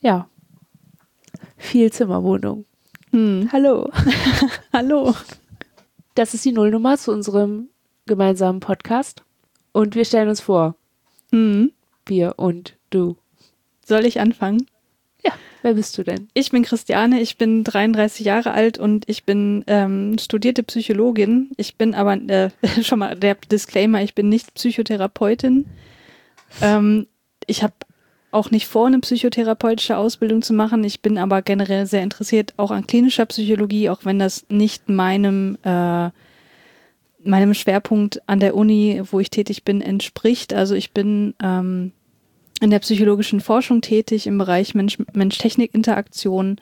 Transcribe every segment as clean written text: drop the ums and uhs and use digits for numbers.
Ja, viel Zimmerwohnung. Hallo. Hallo. Das ist die Nullnummer zu unserem gemeinsamen Podcast. Und wir stellen uns vor. Wir und du. Soll ich anfangen? Ja, wer bist du denn? Ich bin Christiane, ich bin 33 Jahre alt und ich bin studierte Psychologin. Ich bin aber, schon mal der Disclaimer, ich bin nicht Psychotherapeutin. Ich habe auch nicht vor, eine psychotherapeutische Ausbildung zu machen. Ich bin aber generell sehr interessiert auch an klinischer Psychologie, auch wenn das nicht meinem Schwerpunkt an der Uni, wo ich tätig bin, entspricht. Also ich bin in der psychologischen Forschung tätig im Bereich Mensch-Technik-Interaktion.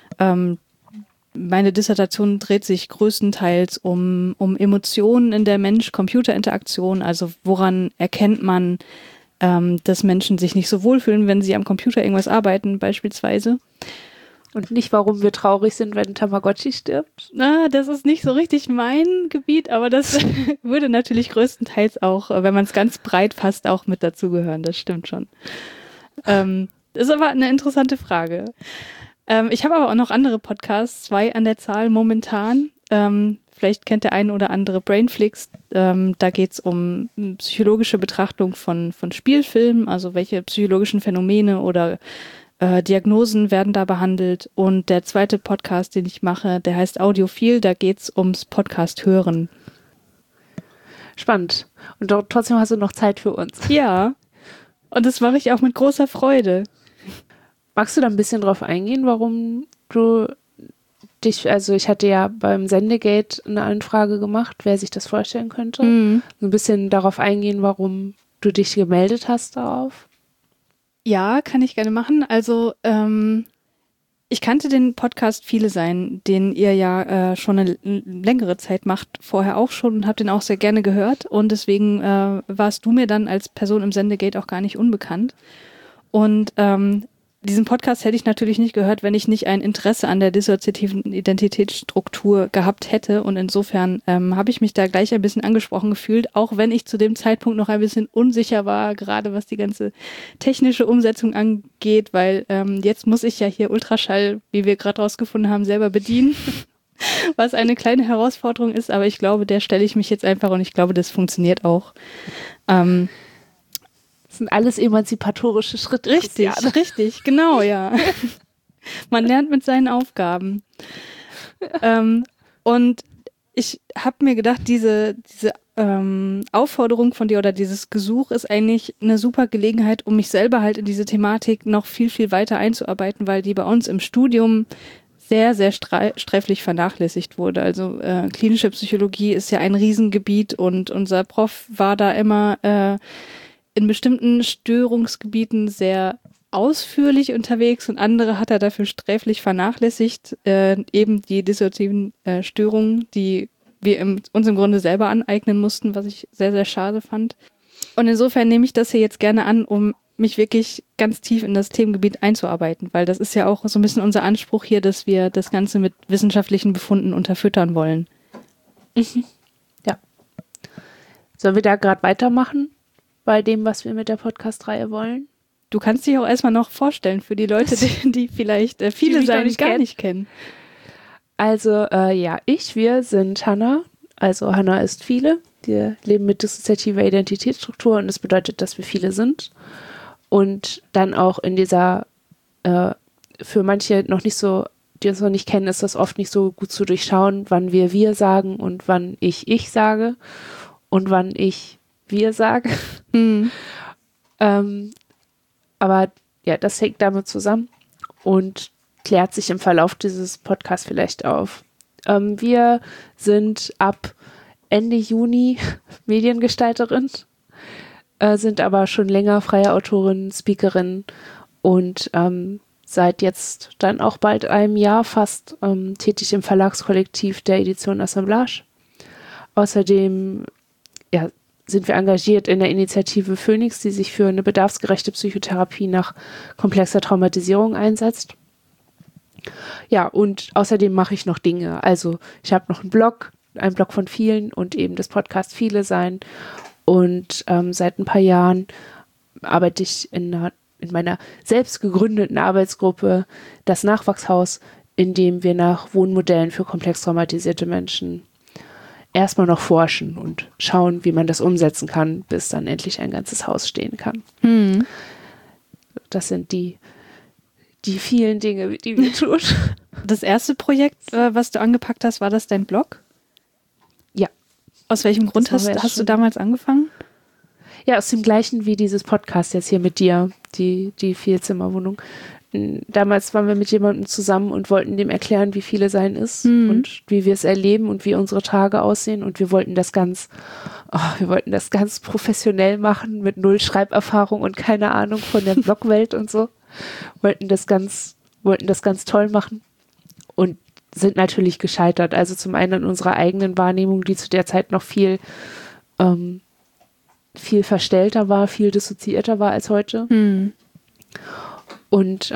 Meine Dissertation dreht sich größtenteils um Emotionen in der Mensch-Computer-Interaktion. Also woran erkennt man, dass Menschen sich nicht so wohlfühlen, wenn sie am Computer irgendwas arbeiten beispielsweise. Und nicht, warum wir traurig sind, wenn Tamagotchi stirbt. Das ist nicht so richtig mein Gebiet, aber das würde natürlich größtenteils auch, wenn man es ganz breit fasst, auch mit dazugehören. Das stimmt schon. Ist aber eine interessante Frage. Ich habe aber auch noch andere Podcasts, 2 an der Zahl momentan. Vielleicht kennt der eine oder andere Brainflix. Da geht es um psychologische Betrachtung von Spielfilmen, also welche psychologischen Phänomene oder Diagnosen werden da behandelt. Und der zweite Podcast, den ich mache, der heißt Audiophil, da geht es ums Podcast-Hören. Spannend. Und trotzdem hast du noch Zeit für uns. Ja, und das mache ich auch mit großer Freude. Magst du da ein bisschen drauf eingehen, warum du dich, also ich hatte ja beim Sendegate eine Anfrage gemacht, wer sich das vorstellen könnte. So ein bisschen darauf eingehen, warum du dich gemeldet hast darauf. Ja, kann ich gerne machen. Also ich kannte den Podcast Viele Sein, den ihr ja schon eine längere Zeit macht, vorher auch schon und habe den auch sehr gerne gehört. Und deswegen warst du mir dann als Person im Sendegate auch gar nicht unbekannt. Und diesen Podcast hätte ich natürlich nicht gehört, wenn ich nicht ein Interesse an der dissoziativen Identitätsstruktur gehabt hätte. Und insofern habe ich mich da gleich ein bisschen angesprochen gefühlt, auch wenn ich zu dem Zeitpunkt noch ein bisschen unsicher war, gerade was die ganze technische Umsetzung angeht, weil jetzt muss ich ja hier Ultraschall, wie wir gerade rausgefunden haben, selber bedienen, was eine kleine Herausforderung ist. Aber ich glaube, der stelle ich mich jetzt einfach und ich glaube, das funktioniert auch. Das sind alles emanzipatorische Schritte. Richtig, genau, ja. Man lernt mit seinen Aufgaben. Und ich habe mir gedacht, diese Aufforderung von dir oder dieses Gesuch ist eigentlich eine super Gelegenheit, um mich selber halt in diese Thematik noch viel, viel weiter einzuarbeiten, weil die bei uns im Studium sehr, sehr sträflich vernachlässigt wurde. Also klinische Psychologie ist ja ein Riesengebiet und unser Prof war da immer in bestimmten Störungsgebieten sehr ausführlich unterwegs und andere hat er dafür sträflich vernachlässigt. Eben die dissoziativen Störungen, die wir uns im Grunde selber aneignen mussten, was ich sehr, sehr schade fand. Und insofern nehme ich das hier jetzt gerne an, um mich wirklich ganz tief in das Themengebiet einzuarbeiten, weil das ist ja auch so ein bisschen unser Anspruch hier, dass wir das Ganze mit wissenschaftlichen Befunden unterfüttern wollen. Ja. Sollen wir da gerade weitermachen? Bei dem, was wir mit der Podcast-Reihe wollen. Du kannst dich auch erstmal noch vorstellen für die Leute, die vielleicht Viele Sein gar nicht kennen. Also, wir sind Hannah. Also Hannah ist Viele. Wir leben mit dissoziativer Identitätsstruktur und das bedeutet, dass wir viele sind. Und dann auch in dieser, für manche noch nicht so, die uns noch nicht kennen, ist das oft nicht so gut zu durchschauen, wann wir sagen und wann ich sage und wann ich wir sage. Aber ja, das hängt damit zusammen und klärt sich im Verlauf dieses Podcasts vielleicht auf. Wir sind ab Ende Juni Mediengestalterin, sind aber schon länger freie Autorin, Speakerin und seit jetzt dann auch bald einem Jahr fast tätig im Verlagskollektiv der Edition Assemblage. Außerdem sind wir engagiert in der Initiative Phoenix, die sich für eine bedarfsgerechte Psychotherapie nach komplexer Traumatisierung einsetzt. Ja, und außerdem mache ich noch Dinge. Also ich habe noch einen Blog von vielen und eben das Podcast Viele Sein. Und seit ein paar Jahren arbeite ich in in meiner selbst gegründeten Arbeitsgruppe das Nachwachshaus, in dem wir nach Wohnmodellen für komplex traumatisierte Menschen erstmal noch forschen und schauen, wie man das umsetzen kann, bis dann endlich ein ganzes Haus stehen kann. Das sind die vielen Dinge, die wir tun. Das erste Projekt, was du angepackt hast, war das dein Blog? Ja. Aus welchem Grund hast du damals angefangen? Ja, aus dem gleichen wie dieses Podcast jetzt hier mit dir, die Vierzimmerwohnung. Damals waren wir mit jemandem zusammen und wollten dem erklären, wie viele sein ist und wie wir es erleben und wie unsere Tage aussehen. Und wir wollten das ganz professionell machen, mit 0 Schreiberfahrung und keine Ahnung von der Blogwelt und so. Wollten das ganz toll machen und sind natürlich gescheitert. Also zum einen an unserer eigenen Wahrnehmung, die zu der Zeit noch viel verstellter war, viel dissoziierter war als heute. Und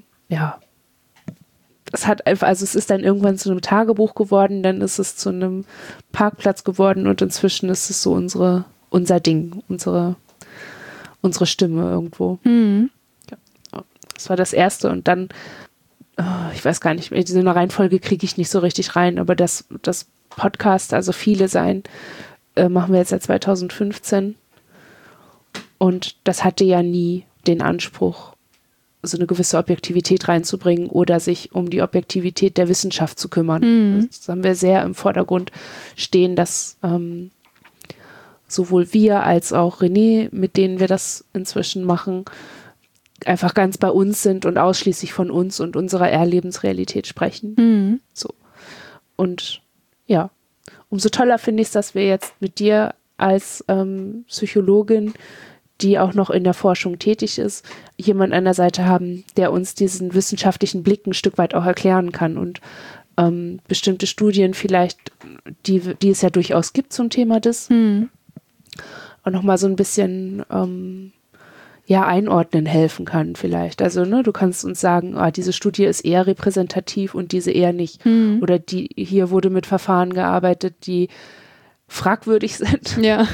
es ist dann irgendwann zu einem Tagebuch geworden, dann ist es zu einem Parkplatz geworden und inzwischen ist es so unser Ding, unsere Stimme irgendwo. Ja, das war das Erste und dann, ich weiß gar nicht mehr, diese Reihenfolge kriege ich nicht so richtig rein, aber das Podcast, also viele sein, machen wir jetzt seit 2015 und das hatte ja nie den Anspruch, so eine gewisse Objektivität reinzubringen oder sich um die Objektivität der Wissenschaft zu kümmern. Das haben wir sehr im Vordergrund stehen, dass sowohl wir als auch René, mit denen wir das inzwischen machen, einfach ganz bei uns sind und ausschließlich von uns und unserer Erlebensrealität sprechen. So. Und ja, umso toller finde ich es, dass wir jetzt mit dir als Psychologin, die auch noch in der Forschung tätig ist, jemand an der Seite haben, der uns diesen wissenschaftlichen Blick ein Stück weit auch erklären kann und bestimmte Studien vielleicht, die es ja durchaus gibt zum Thema Dis, auch nochmal so ein bisschen einordnen helfen kann vielleicht. Also du kannst uns sagen, diese Studie ist eher repräsentativ und diese eher nicht. Oder hier wurde mit Verfahren gearbeitet, die fragwürdig sind. Ja.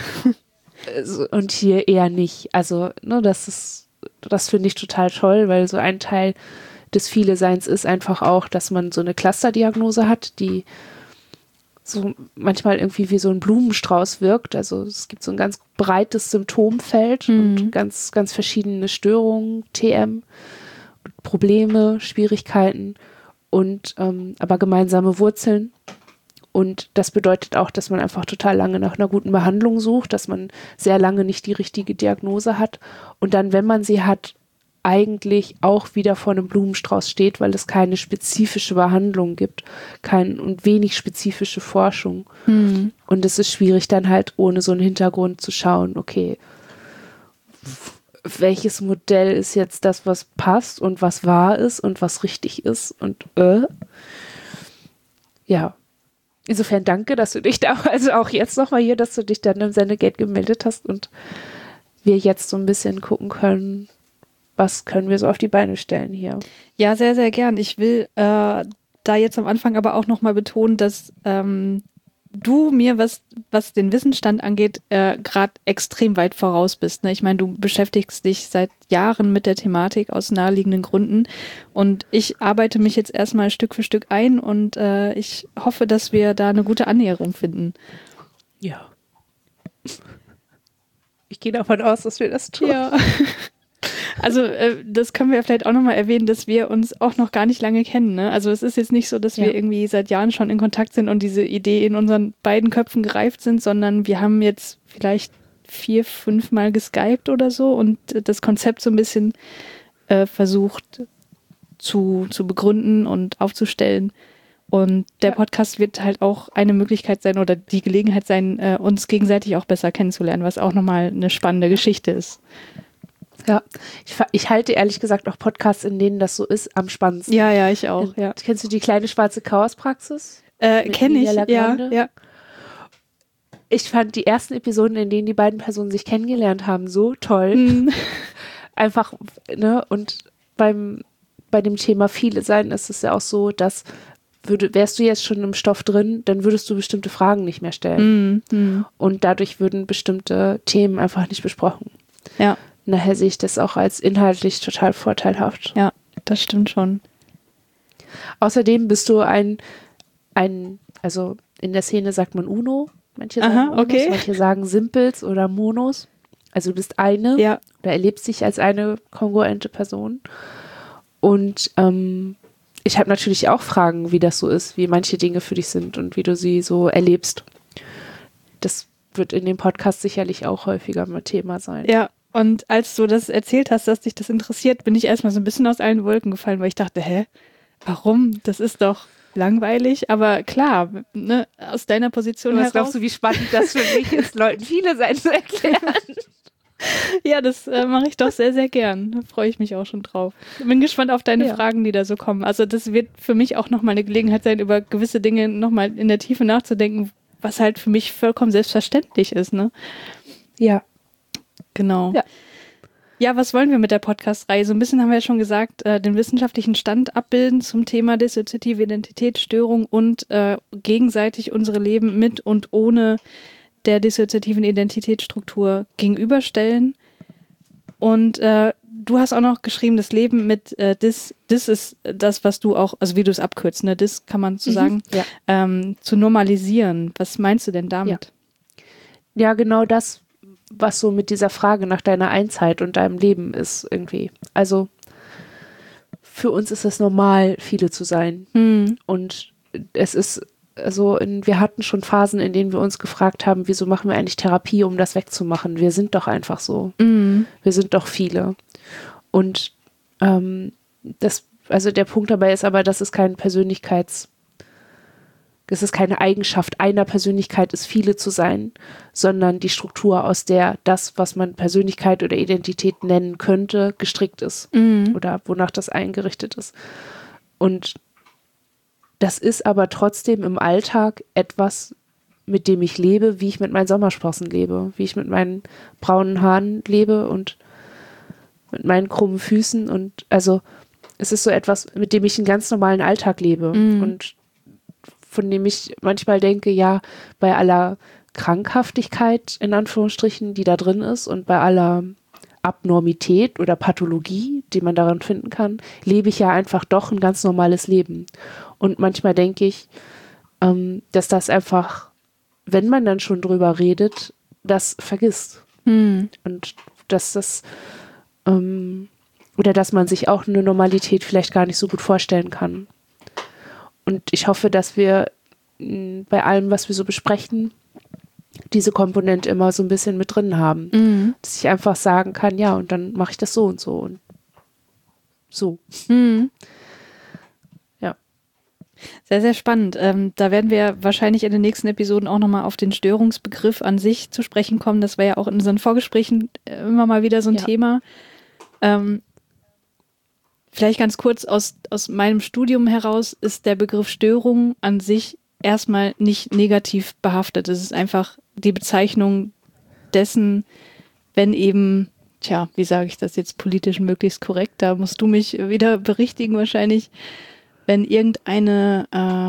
Und hier eher nicht. Also, das finde ich total toll, weil so ein Teil des Viele-Seins ist einfach auch, dass man so eine Clusterdiagnose hat, die so manchmal irgendwie wie so ein Blumenstrauß wirkt. Also es gibt so ein ganz breites Symptomfeld und ganz, ganz verschiedene Störungen, TM, Probleme, Schwierigkeiten und aber gemeinsame Wurzeln. Und das bedeutet auch, dass man einfach total lange nach einer guten Behandlung sucht, dass man sehr lange nicht die richtige Diagnose hat und dann, wenn man sie hat, eigentlich auch wieder vor einem Blumenstrauß steht, weil es keine spezifische Behandlung gibt und wenig spezifische Forschung. Und es ist schwierig dann halt ohne so einen Hintergrund zu schauen, okay, welches Modell ist jetzt das, was passt und was wahr ist und was richtig ist und ja. Insofern danke, dass du dich da, also auch jetzt nochmal hier, dass du dich dann im Sendegate gemeldet hast und wir jetzt so ein bisschen gucken können, was können wir so auf die Beine stellen hier. Ja, sehr, sehr gern. Ich will da jetzt am Anfang aber auch nochmal betonen, dass du mir, was den Wissensstand angeht, gerade extrem weit voraus bist. Ne? Ich meine, du beschäftigst dich seit Jahren mit der Thematik aus naheliegenden Gründen und ich arbeite mich jetzt erstmal Stück für Stück ein und ich hoffe, dass wir da eine gute Annäherung finden. Ja. Ich gehe davon aus, dass wir das tun. Ja. Also das können wir vielleicht auch nochmal erwähnen, dass wir uns auch noch gar nicht lange kennen. Ne? Also es ist jetzt nicht so, dass wir irgendwie seit Jahren schon in Kontakt sind und diese Idee in unseren beiden Köpfen gereift sind, sondern wir haben jetzt vielleicht 4-5 Mal geskypt oder so und das Konzept so ein bisschen versucht zu begründen und aufzustellen. Und der Podcast wird halt auch eine Möglichkeit sein oder die Gelegenheit sein, uns gegenseitig auch besser kennenzulernen, was auch nochmal eine spannende Geschichte ist. Ja, ich halte ehrlich gesagt auch Podcasts, in denen das so ist, am spannendsten. Ja, ich auch. Ja. Kennst du die kleine schwarze Chaospraxis? Kenne ich, ja. Ich fand die ersten Episoden, in denen die beiden Personen sich kennengelernt haben, so toll. Einfach, ne, und bei dem Thema Viele sein ist es ja auch so, dass wärst du jetzt schon im Stoff drin, dann würdest du bestimmte Fragen nicht mehr stellen. Und dadurch würden bestimmte Themen einfach nicht besprochen. Ja. daher sehe ich das auch als inhaltlich total vorteilhaft. Ja, das stimmt schon. Außerdem bist du also in der Szene sagt man Uno, manche sagen Unos, okay. manche sagen Simples oder Monos. Also du bist eine oder erlebst dich als eine kongruente Person. Und ich habe natürlich auch Fragen, wie das so ist, wie manche Dinge für dich sind und wie du sie so erlebst. Das wird in dem Podcast sicherlich auch häufiger mal Thema sein. Ja, und als du das erzählt hast, dass dich das interessiert, bin ich erstmal so ein bisschen aus allen Wolken gefallen, weil ich dachte, warum? Das ist doch langweilig, aber klar, ne, aus deiner Position heraus. Was glaubst du, wie spannend das für mich ist, Leuten viele sein zu erklären? Ja, das mache ich doch sehr, sehr gern. Da freue ich mich auch schon drauf. Bin gespannt auf deine Fragen, die da so kommen. Also das wird für mich auch nochmal eine Gelegenheit sein, über gewisse Dinge nochmal in der Tiefe nachzudenken, was halt für mich vollkommen selbstverständlich ist, ne? Ja. Genau. Ja, was wollen wir mit der Podcast-Reihe? So ein bisschen haben wir ja schon gesagt, den wissenschaftlichen Stand abbilden zum Thema dissoziative Identitätsstörung und gegenseitig unsere Leben mit und ohne der dissoziativen Identitätsstruktur gegenüberstellen. Und du hast auch noch geschrieben, das Leben mit dis ist das, was du auch, also wie du es abkürzt, ne, dis kann man so sagen, zu normalisieren. Was meinst du denn damit? Ja, genau das, was so mit dieser Frage nach deiner Einzeit und deinem Leben ist irgendwie. Also für uns ist es normal, viele zu sein. Und es ist wir hatten schon Phasen, in denen wir uns gefragt haben, wieso machen wir eigentlich Therapie, um das wegzumachen? Wir sind doch einfach so. Wir sind doch viele. Und der Punkt dabei ist aber, dass es keine Eigenschaft einer Persönlichkeit ist, viele zu sein, sondern die Struktur, aus der das, was man Persönlichkeit oder Identität nennen könnte, gestrickt ist. Oder wonach das eingerichtet ist. Und das ist aber trotzdem im Alltag etwas, mit dem ich lebe, wie ich mit meinen Sommersprossen lebe, wie ich mit meinen braunen Haaren lebe und mit meinen krummen Füßen. Und also es ist so etwas, mit dem ich einen ganz normalen Alltag lebe und von dem ich manchmal denke, ja, bei aller Krankhaftigkeit, in Anführungsstrichen, die da drin ist und bei aller Abnormität oder Pathologie, die man daran finden kann, lebe ich ja einfach doch ein ganz normales Leben. Und manchmal denke ich, dass das einfach, wenn man dann schon drüber redet, das vergisst. Und dass das, oder dass man sich auch eine Normalität vielleicht gar nicht so gut vorstellen kann. Und ich hoffe, dass wir bei allem, was wir so besprechen, diese Komponente immer so ein bisschen mit drin haben. Dass ich einfach sagen kann, ja, und dann mache ich das so und so und so. Ja. Sehr, sehr spannend. Da werden wir wahrscheinlich in den nächsten Episoden auch nochmal auf den Störungsbegriff an sich zu sprechen kommen. Das war ja auch in unseren Vorgesprächen immer mal wieder so ein Thema. Vielleicht ganz kurz aus meinem Studium heraus ist der Begriff Störung an sich erstmal nicht negativ behaftet. Es ist einfach die Bezeichnung dessen, wenn eben, wie sage ich das jetzt politisch möglichst korrekt, da musst du mich wieder berichtigen wahrscheinlich, wenn irgendeine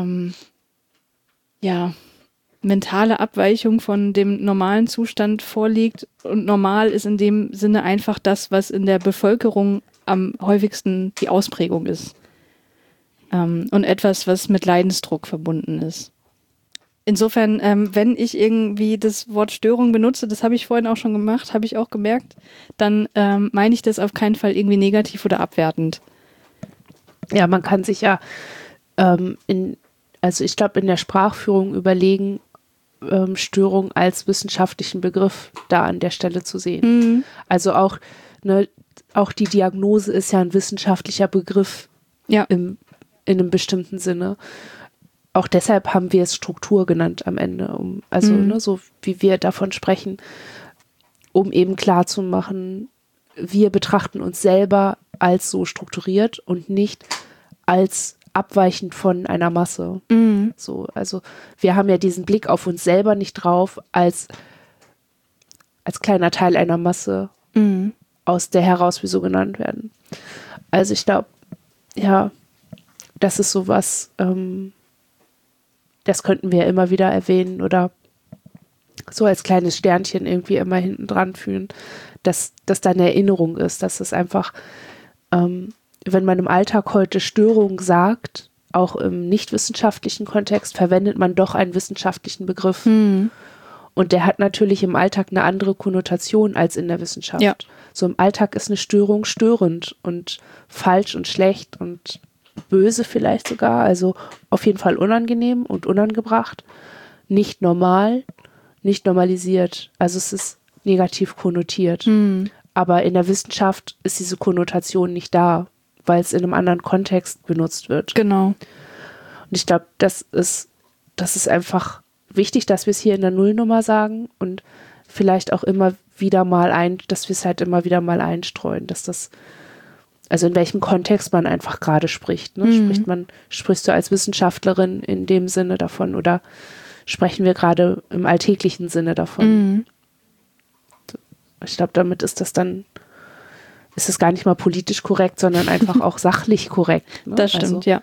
mentale Abweichung von dem normalen Zustand vorliegt und normal ist in dem Sinne einfach das, was in der Bevölkerung am häufigsten die Ausprägung ist. Und etwas, was mit Leidensdruck verbunden ist. Insofern, wenn ich irgendwie das Wort Störung benutze, das habe ich vorhin auch schon gemacht, habe ich auch gemerkt, dann meine ich das auf keinen Fall irgendwie negativ oder abwertend. Ja, man kann sich ja ich glaube, in der Sprachführung überlegen, Störung als wissenschaftlichen Begriff da an der Stelle zu sehen. Also auch die Diagnose ist ja ein wissenschaftlicher Begriff in einem bestimmten Sinne. Auch deshalb haben wir es Struktur genannt am Ende, so wie wir davon sprechen, um eben klarzumachen, wir betrachten uns selber als so strukturiert und nicht als abweichend von einer Masse. So, also wir haben ja diesen Blick auf uns selber nicht drauf als kleiner Teil einer Masse, aus der heraus wir so genannt werden. Also ich glaube, das ist sowas, das könnten wir immer wieder erwähnen oder so als kleines Sternchen irgendwie immer hinten dran führen, dass da eine Erinnerung ist, dass es einfach, wenn man im Alltag heute Störung sagt, auch im nicht-wissenschaftlichen Kontext, verwendet man doch einen wissenschaftlichen Begriff. Und der hat natürlich im Alltag eine andere Konnotation als in der Wissenschaft. Ja. So im Alltag ist eine Störung störend und falsch und schlecht und böse vielleicht sogar, also auf jeden Fall unangenehm und unangebracht, nicht normal, nicht normalisiert. Also es ist negativ konnotiert. Aber in der Wissenschaft ist diese Konnotation nicht da, weil es in einem anderen Kontext benutzt wird. Genau. Und ich glaube, das ist einfach wichtig, dass wir es hier in der Nullnummer sagen und vielleicht auch immer wieder mal dass wir es halt immer wieder mal einstreuen, dass das, also in welchem Kontext man einfach gerade spricht. Ne? Sprichst du als Wissenschaftlerin in dem Sinne davon oder sprechen wir gerade im alltäglichen Sinne davon? Ich glaube, damit ist es gar nicht mal politisch korrekt, sondern einfach auch sachlich korrekt. Ne? Das stimmt, ja.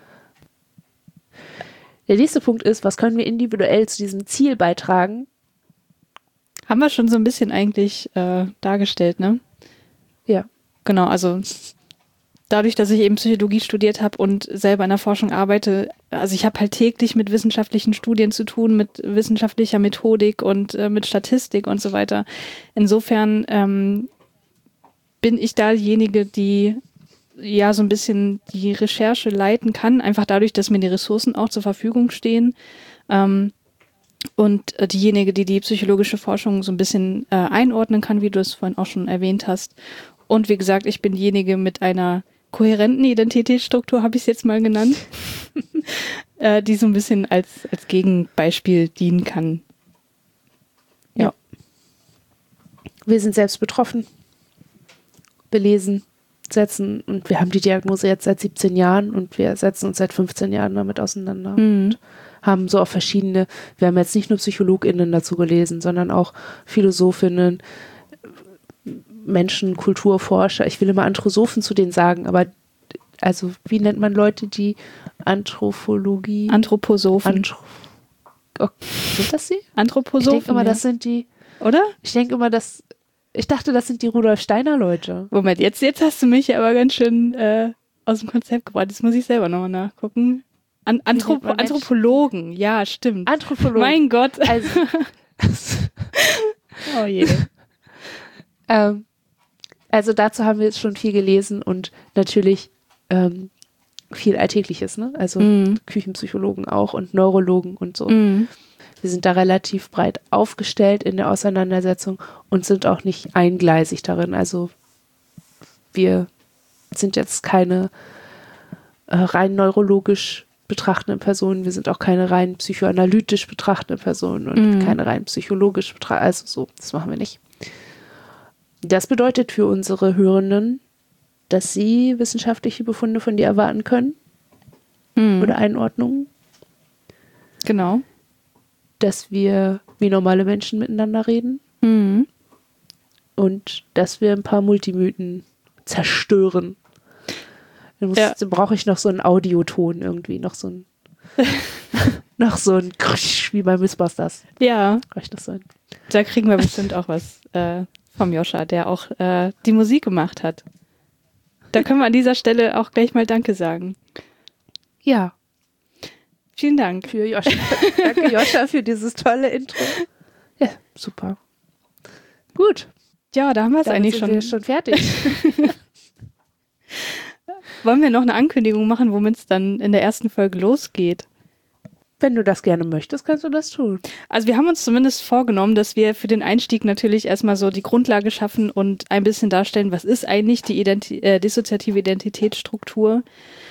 Der nächste Punkt ist, was können wir individuell zu diesem Ziel beitragen? Haben wir schon so ein bisschen eigentlich dargestellt, ne? Ja. Genau, also dadurch, dass ich eben Psychologie studiert habe und selber in der Forschung arbeite, also ich habe halt täglich mit wissenschaftlichen Studien zu tun, mit wissenschaftlicher Methodik und mit Statistik und so weiter. Insofern bin ich diejenige, die ja so ein bisschen die Recherche leiten kann, einfach dadurch, dass mir die Ressourcen auch zur Verfügung stehen. Und diejenige, die die psychologische Forschung so ein bisschen einordnen kann, wie du es vorhin auch schon erwähnt hast. Und wie gesagt, ich bin diejenige mit einer kohärenten Identitätsstruktur, habe ich es jetzt mal genannt, die so ein bisschen als Gegenbeispiel dienen kann. Ja. Wir sind selbst betroffen, belesen, setzen und wir haben die Diagnose jetzt seit 17 Jahren und wir setzen uns seit 15 Jahren damit auseinander und haben so auch wir haben jetzt nicht nur PsychologInnen dazu gelesen, sondern auch Philosophinnen, Menschen, Kulturforscher. Ich will immer Anthroposophen zu denen sagen, aber also wie nennt man Leute, die Anthropologie? Anthroposophen. Sind das sie? Anthroposophen. Ich denke immer, das sind die. Oder? Ich dachte, das sind die Rudolf Steiner Leute. Moment, jetzt hast du mich aber ganz schön aus dem Konzept gebracht. Jetzt muss ich selber nochmal nachgucken. Anthropologen, ja, stimmt. Anthropologen. Mein Gott. Also, oh je. Also dazu haben wir jetzt schon viel gelesen und natürlich viel Alltägliches, ne? Also Küchenpsychologen auch und Neurologen und so. Wir sind da relativ breit aufgestellt in der Auseinandersetzung und sind auch nicht eingleisig darin. Also wir sind jetzt keine rein neurologisch betrachtende Personen, wir sind auch keine rein psychoanalytisch betrachtende Personen und keine rein psychologisch betrachtende, also so, das machen wir nicht. Das bedeutet für unsere Hörenden, dass sie wissenschaftliche Befunde von dir erwarten können oder Einordnungen. Genau. Dass wir wie normale Menschen miteinander reden und dass wir ein paar Multimythen zerstören. Dann brauche ich noch so einen Audioton irgendwie, noch so ein Krusch, wie bei Mythbusters. Ja. Brauche ich das sein. Da kriegen wir bestimmt auch was vom Joscha, der auch die Musik gemacht hat. Da können wir an dieser Stelle auch gleich mal Danke sagen. Ja. Vielen Dank. Für Joscha. Danke, Joscha, für dieses tolle Intro. Ja, super. Gut. Ja, da haben wir es eigentlich schon. Wir schon fertig. Wollen wir noch eine Ankündigung machen, womit es dann in der ersten Folge losgeht? Wenn du das gerne möchtest, kannst du das tun. Also wir haben uns zumindest vorgenommen, dass wir für den Einstieg natürlich erstmal so die Grundlage schaffen und ein bisschen darstellen, was ist eigentlich die dissoziative Identitätsstruktur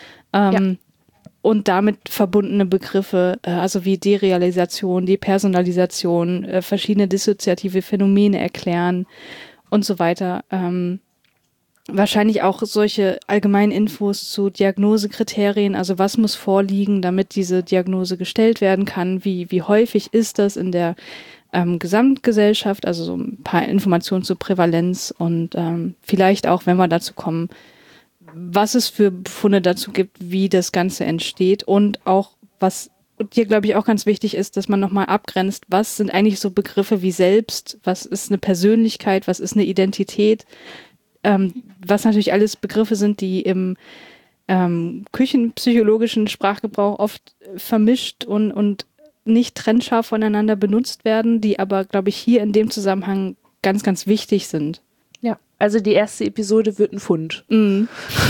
und damit verbundene Begriffe, also wie Derealisation, Depersonalisation, verschiedene dissoziative Phänomene erklären und so weiter. Wahrscheinlich auch solche allgemeinen Infos zu Diagnosekriterien, also was muss vorliegen, damit diese Diagnose gestellt werden kann, wie häufig ist das in der Gesamtgesellschaft, also so ein paar Informationen zur Prävalenz und vielleicht auch, wenn wir dazu kommen, was es für Befunde dazu gibt, wie das Ganze entsteht und auch was dir, glaube ich, auch ganz wichtig ist, dass man nochmal abgrenzt, was sind eigentlich so Begriffe wie Selbst, was ist eine Persönlichkeit, was ist eine Identität, was natürlich alles Begriffe sind, die im küchenpsychologischen Sprachgebrauch oft vermischt und nicht trennscharf voneinander benutzt werden, die aber, glaube ich, hier in dem Zusammenhang ganz, ganz wichtig sind. Ja, also die erste Episode wird ein Fund. Mhm.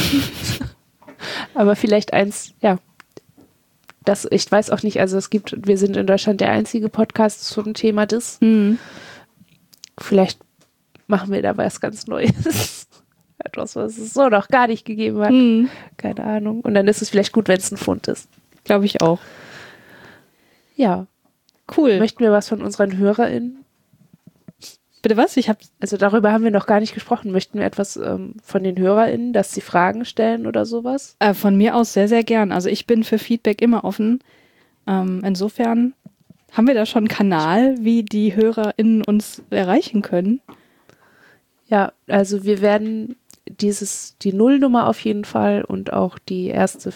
Aber vielleicht eins, ja, das, ich weiß auch nicht, also wir sind in Deutschland der einzige Podcast zum Thema Diss. Mhm. Vielleicht machen wir da was ganz Neues. Etwas, was es so noch gar nicht gegeben hat. Mhm. Keine Ahnung. Und dann ist es vielleicht gut, wenn es ein Fund ist. Glaube ich auch. Ja. Cool. Möchten wir was von unseren HörerInnen? Bitte was? Also darüber haben wir noch gar nicht gesprochen. Möchten wir etwas von den HörerInnen, dass sie Fragen stellen oder sowas? Von mir aus sehr, sehr gern. Also ich bin für Feedback immer offen. Insofern haben wir da schon einen Kanal, wie die HörerInnen uns erreichen können. Ja, also wir werden die Nullnummer auf jeden Fall und auch die erste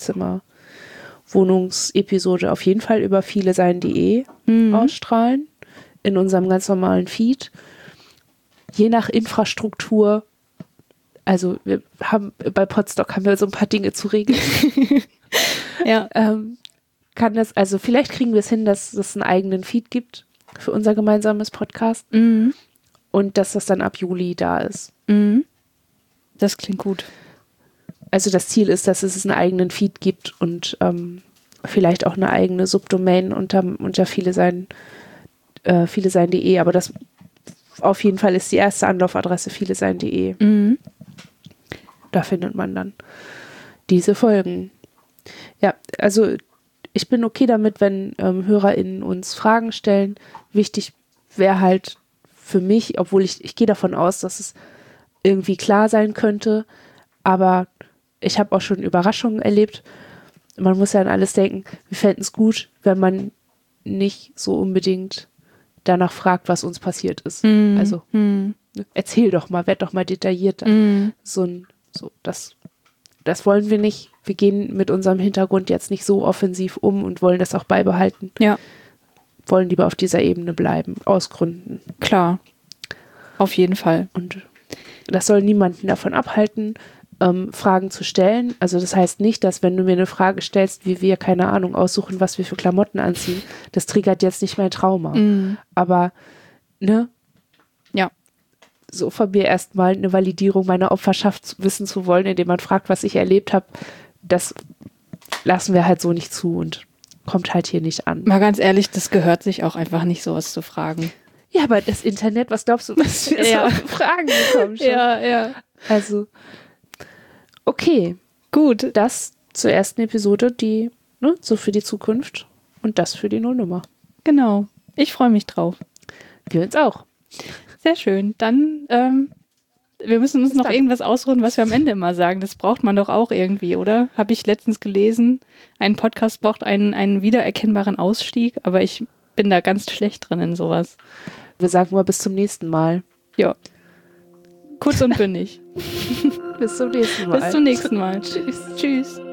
Vielzimmer-Wohnungsepisode auf jeden Fall über vielesein.de ausstrahlen. In unserem ganz normalen Feed. Je nach Infrastruktur, also bei Podstock haben wir so ein paar Dinge zu regeln. Ja. Also vielleicht kriegen wir es hin, dass es einen eigenen Feed gibt für unser gemeinsames Podcast und dass das dann ab Juli da ist. Mhm. Das klingt gut. Also das Ziel ist, dass es einen eigenen Feed gibt und vielleicht auch eine eigene Subdomain unter vielesein.de, aber das auf jeden Fall ist die erste Anlaufadresse vielesein.de. Mhm. Da findet man dann diese Folgen. Ja, also ich bin okay damit, wenn HörerInnen uns Fragen stellen. Wichtig wäre halt für mich, obwohl ich gehe davon aus, dass es irgendwie klar sein könnte, aber ich habe auch schon Überraschungen erlebt. Man muss ja an alles denken. Wir fänden es gut, wenn man nicht so unbedingt danach fragt, was uns passiert ist. Also erzähl doch mal, werd doch mal detailliert. Das wollen wir nicht. Wir gehen mit unserem Hintergrund jetzt nicht so offensiv um und wollen das auch beibehalten. Ja. Wollen lieber auf dieser Ebene bleiben, aus Gründen. Klar. Auf jeden Fall. Und das soll niemanden davon abhalten, Fragen zu stellen. Also das heißt nicht, dass wenn du mir eine Frage stellst, wie wir, keine Ahnung, aussuchen, was wir für Klamotten anziehen, das triggert jetzt nicht mein Trauma. Aber, ne? Ja. So von mir erstmal eine Validierung meiner Opferschaft wissen zu wollen, indem man fragt, was ich erlebt habe, das lassen wir halt so nicht zu und kommt halt hier nicht an. Mal ganz ehrlich, das gehört sich auch einfach nicht, sowas zu fragen. Ja, aber das Internet, was glaubst du, was wir so für Fragen bekommen schon? Ja. Also, okay. Gut. Das zur ersten Episode, die, ne, so für die Zukunft und das für die Nullnummer. Genau. Ich freue mich drauf. Wir uns auch. Sehr schön. Dann, wir müssen uns noch irgendwas ausruhen, was wir am Ende immer sagen. Das braucht man doch auch irgendwie, oder? Habe ich letztens gelesen. Ein Podcast braucht einen wiedererkennbaren Ausstieg, aber ich bin da ganz schlecht drin in sowas. Wir sagen mal bis zum nächsten Mal. Ja. Kurz und bündig. Bis zum nächsten Mal. Bis zum nächsten Mal. Tschüss.